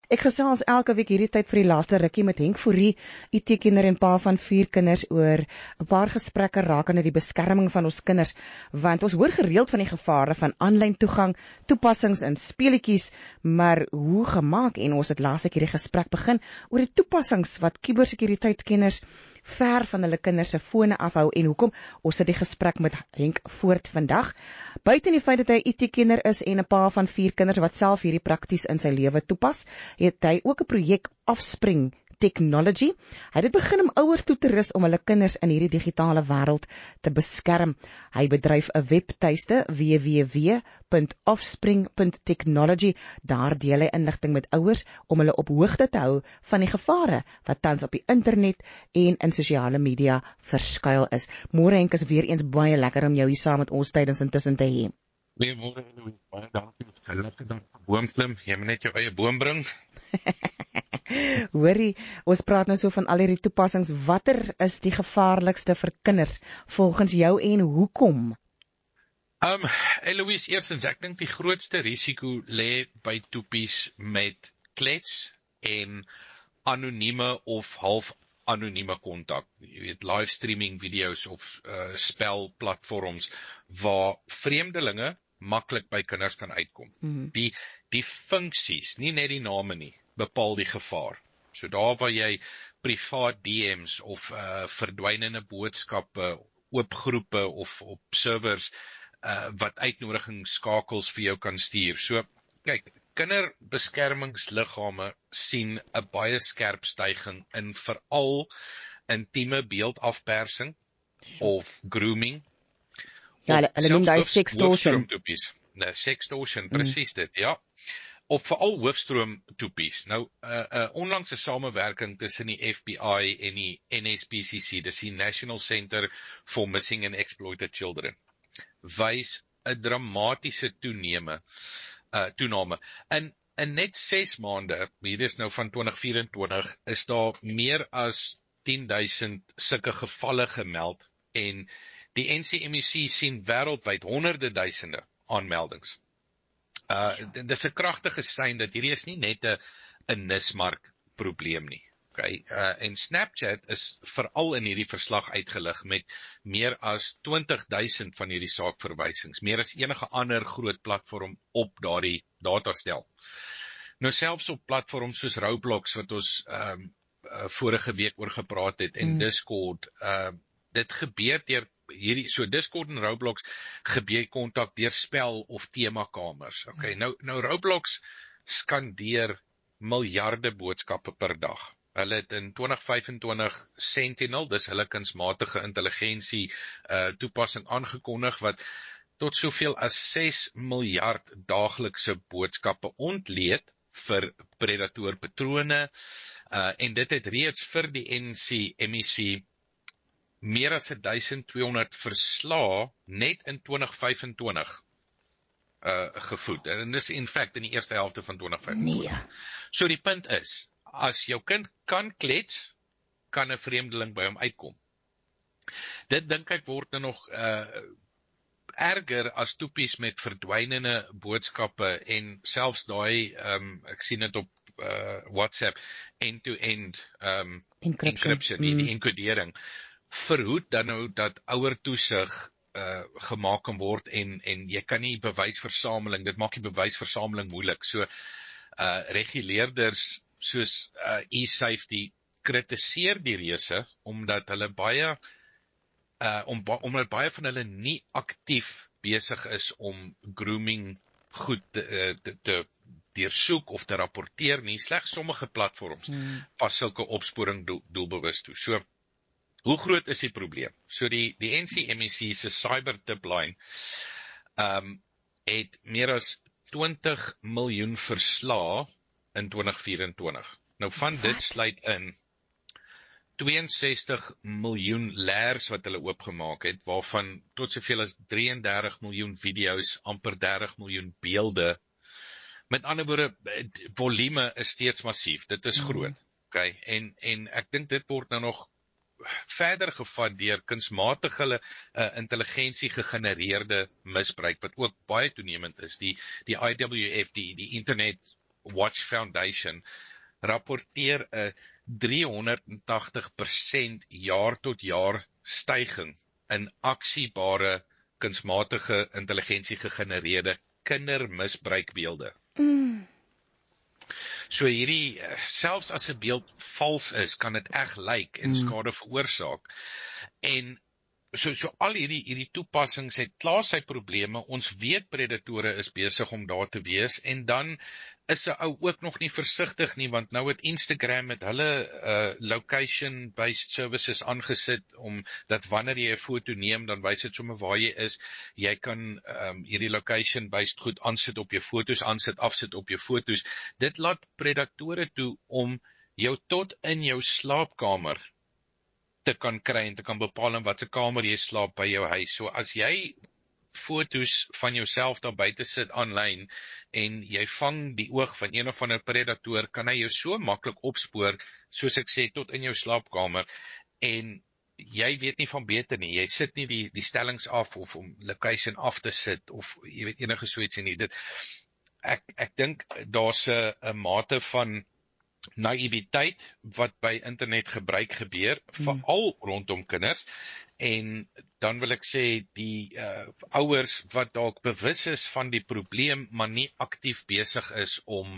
Ek gesels elke week hierdie tyd vir die laaste rukkie met Henk Fourie, IT-kenner en pa van 4 kinders oor 'n paar gesprekke rakende die beskerming van ons kinders, want ons hoor gereeld van die gevare van aanlyn toegang, toepassings en speletjies, maar hoe gemaak? En ons het laaste keer die gesprek begin oor die toepassings wat kubersekuriteitskenners ver van hulle kinders se fone afhou en hoekom. Ons sit die gesprek met Henk voort vandag. Buiten die feit dat hy IT-kenner is en 'n pa van 4 kinders wat self hierdie prakties in sy lewe toepas, het hy ook 'n projek Offspring Technology. Hy het dit begin om ouers toe te rus om hulle kinders in hierdie digitale wêreld te beskerm. Hy bedryf 'n webtuiste www.offspring.technology. Daar deel hy inligting met ouers om hulle op hoogte te hou van die gevare wat tans op die internet en in sosiale media verskuil is. Môre Henk, is weer eens baie lekker om jou hier saam met ons tydens intussen te hê. Goeiemôre Louis, baie dankie vir die dag boomklim. Jy moet net jou eie boom bring. Hoorie, ons praat nou so van al hierdie toepassings. Watter is die gevaarlikste vir kinders volgens jou en hoekom? Louis, eerstens, ek dink die grootste risiko lê by toepies met klets en anonieme of half anonieme kontak. Jy weet, livestreaming video's of spelplatforms waar vreemdelinge maklik by kinders kan uitkom. Die funksies, nie net die name nie, bepaal die gevaar. So daar waar jy privaat DM's of verdwynende boodskappe, oopgroepe of op servers wat uitnodigingsskakels vir jou kan stuur. So, kyk, kinderbeskermingsliggame sien 'n baie skerp styging in veral intieme beeldafpersing of grooming. Ja, hulle noem dit sextortion. Sextortion, presies dit, ja. Op veral hoofstroomtoepies. Nou, onlangse samewerking tussen die FBI en die NSPCC, dis die National Center for Missing and Exploited Children, wys 'n dramatiese toename. In net 6 maande, hier is nou van 2024, is daar meer as 10,000 sulke gevalle gemeld en die NCMEC sien wêreldwyd honderde duisende aanmeldings. Dis 'n kragtige sein dat hierdie is nie net 'n nismark probleem nie. Okay? En Snapchat is veral in hierdie verslag uitgelig met meer as 20,000 van hierdie saakverwysings, meer as enige ander groot platform op daardie datastel. Nou selfs op platforms soos Roblox wat ons vorige week oor gepraat het en Discord, dit gebeur deur hierdie, so Discord en Roblox gebeur kontak deur spel of temakamers. Okay, nou Roblox skandeer miljarde boodskappe per dag. Hulle het in 2025 Sentinel, dis hulle kunsmatige intelligensie toepassing aangekondig wat tot soveel as 6 miljard daaglikse boodskappe ontleed vir predatorpatrone, en dit het reeds vir die NCMEC meer as 1200 verslae net in 2025 gevoed. En dis in feite in die eerste helfte van 2025. Nee. So die punt is, as jou kind kan klets, kan 'n vreemdeling by hom uitkom. Dit dink ek word nou nog erger as toepies met verdwynende boodskappe en selfs daai, ek sien dit op WhatsApp, end-to-end encryption, die enkodering, verhoed dan nou dat ouer toesig gemaak kan word en jy kan nie bewysversameling, dit maak die bewysversameling moeilik. So reguleerders soos eSafety kritiseer die reuse omdat hulle omdat baie van hulle nie aktief besig is om grooming goed te deursoek of te rapporteer nie. Slegs sommige platforms pas sulke opsporing doelbewus toe. So, hoe groot is die probleem? So die NCMEC se cyber tipline het meer as 20 miljoen verslae in 2024. Nou van dit sluit in 62 miljoen leers wat hulle oopgemaak het, waarvan tot soveel as 33 miljoen video's, amper 30 miljoen beelde. Met ander woorde, volume is steeds massief, dit is groot. Okay? En ek dink dit word nou nog verder gevat deur kunsmatige intelligensie gegenereerde misbruik, wat ook baie toenemend is. Die IWF, die Internet Watch Foundation rapporteer 'n 380% jaar tot jaar styging in aksiebare kunsmatige intelligensie gegenereerde kindermisbruikbeelde. So hierdie, selfs as 'n beeld vals is, kan dit reg lyk en skade veroorsaak. En so al hierdie toepassings het klaar sy probleme. Ons weet predatore is besig om daar te wees, en dan is 'n ou ook nog nie versigtig nie, want nou het Instagram met hulle location-based services aangesit, om dat wanneer jy 'n foto neem, dan wys dit sommer waar jy is. Jy kan hierdie location-based goed aansit op jou foto's, aansit, afsit op jou foto's. Dit laat predatore toe om jou tot in jou slaapkamer te kan kry en te kan bepaal in watter kamer jy slaap by jou huis. So as jy foto's van jouself daar buite sit aanlyn en jy vang die oog van een of ander predator, kan hy jou so maklik opspoor, soos ek sê, tot in jou slaapkamer, en jy weet nie van beter nie. Jy sit nie die stellings af of om location af te sit of jy weet enige so iets nie. Ek dink daar's 'n mate van naïwiteit wat by internet gebruik gebeur, veral rondom kinders, en dan wil ek sê die ouers wat dalk bewus is van die probleem, maar nie aktief besig is om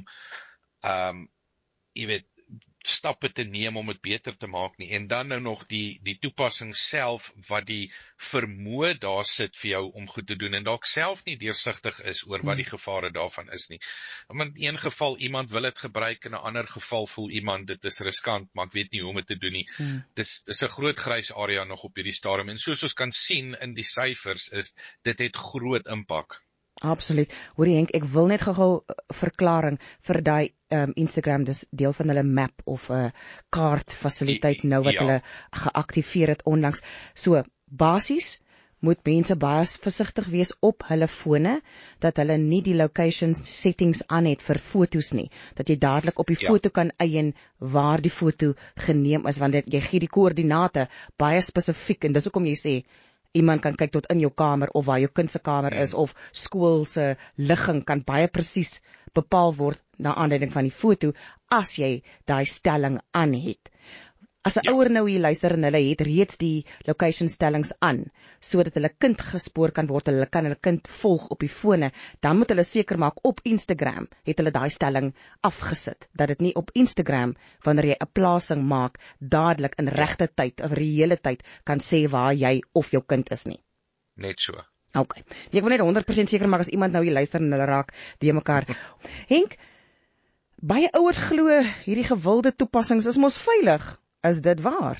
jy weet, stappe te neem om dit beter te maak nie, en dan nou nog die toepassing self, wat die vermoë daar sit vir jou om goed te doen, en dalk self nie deursigtig is oor wat die gevare daarvan is nie. Want in een geval iemand wil dit gebruik, en in 'n ander geval voel iemand dit is riskant, maar ek weet nie hoe om dit te doen nie. Dis 'n groot grys area nog op hierdie stadium, en soos ons kan sien in die syfers, is dit het groot impak. Absoluut. Hoorie Henk, ek wil net gou verklaring vir daai Instagram, dis deel van hulle map of 'n kaart fasiliteit nou wat hulle geaktiveer het onlangs. So, basies moet mense baie versigtig wees op hulle fone, dat hulle nie die location settings aan het vir fotos nie, dat jy dadelik op die foto kan eien waar die foto geneem is, want jy gee die koördinate baie spesifiek, en dis hoekom jy sê iemand kan kyk tot in jou kamer, of waar jou kind se kamer is, of skool se ligging kan baie presies bepaal word na aanleiding van die foto, as jy daai stelling aan het. As 'n ouer nou hier luister en hulle het reeds die location stellings aan, sodat hulle kind gespoor kan word, hulle kan hulle kind volg op die fone, dan moet hulle seker maak op Instagram het hulle daai stelling afgesit, dat dit nie op Instagram, wanneer jy 'n plasing maak, dadelik in regte tyd of reële tyd kan sê waar jy of jou kind is nie. Net so. Okay. Ek wil net 100% seker maak as iemand nou hier luister en hulle raak die mekaar. Henk, baie ouers glo hierdie gewilde toepassings is mos veilig. Is dit waar?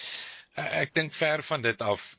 Ek dink ver van dit af.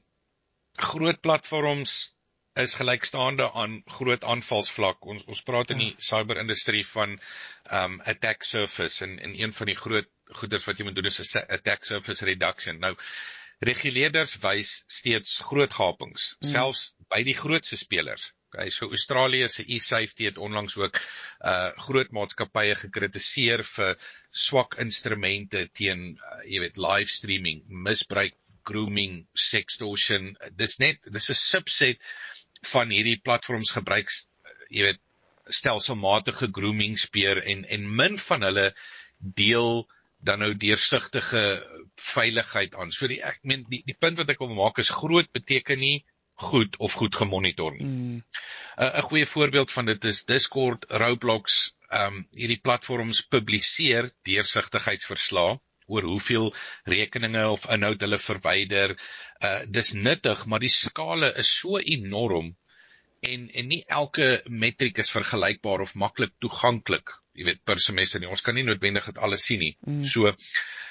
Groot platforms is gelykstaande aan groot aanvalsvlak. Ons praat in die cyberindustrie van attack surface, en een van die groot goeders wat jy moet doen is attack surface reduction. Nou, reguleerders wys steeds groot gapings, selfs by die grootste spelers. Okay, so Australië se eSafety het onlangs ook groot maatskappye gekritiseer vir swak instrumente teen jy weet, livestreaming, misbruik, grooming, sextortion. Dis 'n subset van hierdie platforms gebruik, jy weet, stelselmatige grooming speer, en min van hulle deel dan nou deursigtige veiligheid aan. So die punt wat ek wil maak is, groot beteken nie goed of goed gemonitor nie. 'n Goeie voorbeeld van dit is Discord, Roblox. Hierdie platforms publiseer deursigtigheidsverslae oor hoeveel rekeninge of inhoud hulle verwyder. Dis nuttig, maar die skale is so enorm, en nie elke metriek is vergelykbaar of maklik toeganklik, jy weet, per semester nie. Ons kan nie noodwendig dit alles sien nie. So 'n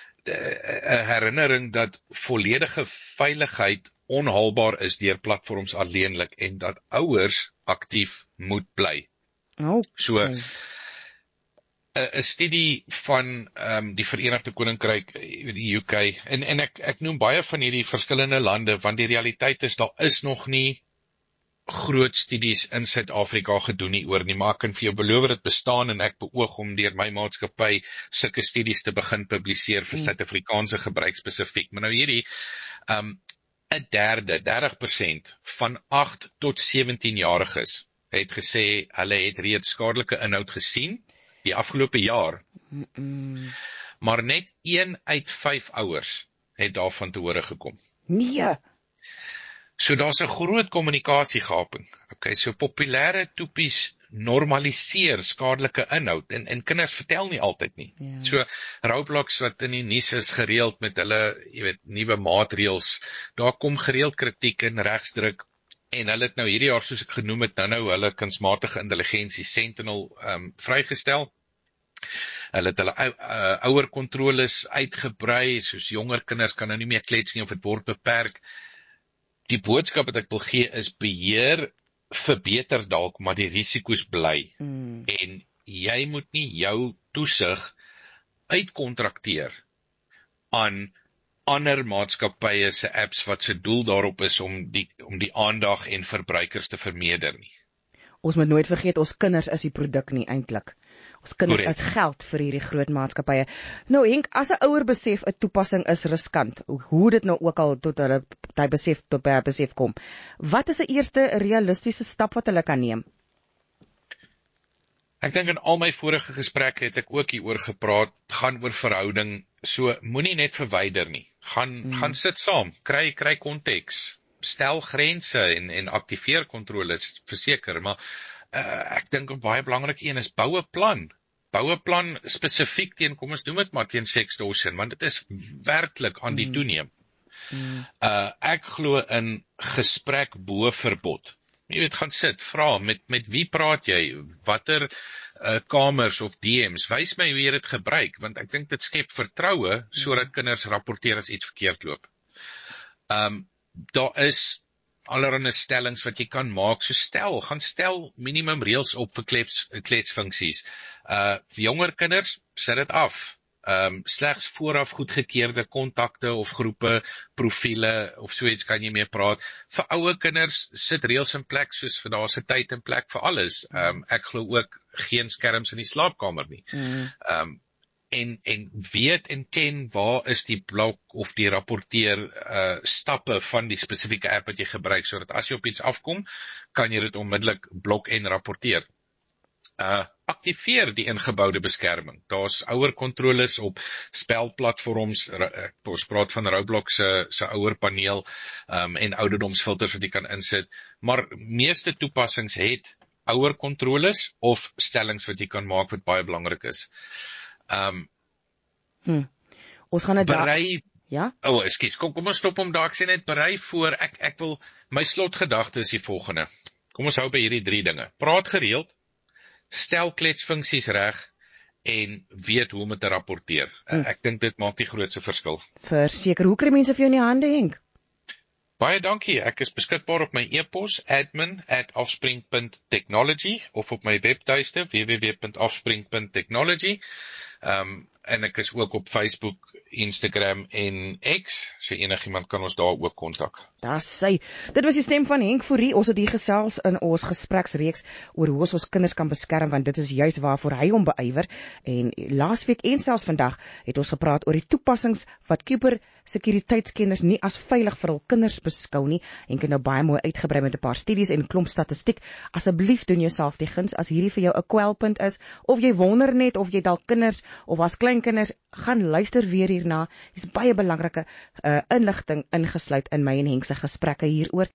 herinnering dat volledige veiligheid onhaalbaar is deur platforms alleenlik, en dat ouers aktief moet bly. So 'n studie van die Verenigde Koninkryk, die UK, en ek noem baie van hierdie verskillende lande, want die realiteit is, daar is nog nie groot studies in Suid-Afrika gedoen nie oor nie, maar ek kan vir jou beloof dit bestaan, en ek beoog om deur my maatskappy sulke studies te begin publiseer vir Suid-Afrikaanse gebruik spesifiek. Maar nou hierdie 30% van 8 tot 17-jariges het gesê hulle het reeds skadelike inhoud gesien die afgelope jaar. Maar net 1 uit 5 ouers het daarvan te hore gekom. Nee. So daar's 'n groot kommunikasiegaping. Okay, so populêre toepies normaliseer skadelike inhoud en kinders vertel nie altyd nie. Ja. So Roblox wat in die nuus is gereeld met hulle, nuwe maatreëls, daar kom gereeld kritiek en regsdruk en hulle het nou hierdie jaar, soos ek genoem het, nou hulle kunsmatige intelligensie Sentinel vrygestel. Hulle het hulle ouerkontroles uitgebrei, soos jonger kinders kan nou nie meer klets nie of dit word beperk. Die boodskap wat ek wil gee is beheer verbeter dalk, maar die risiko's bly. En jy moet nie jou toesig uitkontrakteer aan ander maatskappye se apps wat se doel daarop is om die aandag en verbruikers te vermeerder nie. Ons moet nooit vergeet, ons kinders is die produk nie eintlik. Ons kinders Correct. is geld vir hierdie groot maatskappye. Nou Henk, as 'n ouer besef 'n toepassing is riskant, hoe dit nou ook al tot by 'n besef kom, wat is 'n eerste realistiese stap wat hulle kan neem? Ek dink in al my vorige gesprekke het ek ook hieroor gepraat, gaan oor verhouding, so moenie net verwyder nie. Gaan sit saam, kry konteks, stel grense en aktiveer kontroles, verseker, maar ek dink 'n baie belangrike een is bou 'n plan. Bou 'n plan spesifiek teen, kom ons noem dit maar teen sextortion, want dit is werklik aan die toeneem. Ek glo in gesprek bo verbod. Jy weet, gaan sit, vra, met wie praat jy, watter kamers of DM's, wys my hoe jy dit gebruik, want ek dink dit skep vertroue, sodat kinders rapporteer as iets verkeerd loop. Daar is allerlei stellings wat jy kan maak, so gaan stel minimum reëls op vir kletsfunksies. Vir jonger kinders, sit dit af. Slegs vooraf goedgekeerde kontakte of groepe, profiele of so iets kan jy mee praat. Vir ouer kinders sit reëls in plek, soos vir daar's 'n tyd en plek vir alles. Ek glo ook geen skerms in die slaapkamer nie. En weet en ken waar is die blok of die rapporteer stappe van die spesifieke app wat jy gebruik, sodat as jy op iets afkom, kan jy dit onmiddellik blok en rapporteer. Aktiveer die ingeboude beskerming. Daar's ouerkontroles op spelplatforms, ons praat van Roblox se ouerpaneel en ouderdomsfilters wat jy kan insit, maar meeste toepassings het ouerkontroles of stellings wat jy kan maak wat baie belangrik is. Ons gaan berei, ja? Ekskuus, kom ons stop om daar, ek sê net berei voor, ek wil, my slotgedagte is die volgende. Kom ons hou by hierdie 3 dinge. Praat gereeld, stel kletsfunksies reg en weet hoe om te rapporteer. Ek dink dit maak die grootste verskil. Verseker, hoe kry mense vir jou in die hande, Henk? Baie dankie, ek is beskikbaar op my e-pos, admin@offspring.technology of op my webtuiste, www.offspring.technology. En ek is ook op Facebook, Instagram en X, so enigiemand kan ons daar ook kontak. Daar sy. Dit was die stem van Henk Fourie. Ons het hier gesels in ons gespreksreeks oor hoe ons kinders kan beskerm, want dit is juis waarvoor hy hom beywer. En laasweek en selfs vandag het ons gepraat oor die toepassings wat kubersekuriteitskenners nie as veilig vir hul kinders beskou nie. Henk het nou baie mooi uitgebrei met 'n paar studies en 'n klomp statistiek. Asseblief doen jouself die guns as hierdie vir jou 'n kwelpunt is, of jy wonder net of jy dalk kinders of as kleinkinders, gaan luister weer hierna. Dis baie belangrike inligting ingesluit in my en Henk se gesprekke hieroor.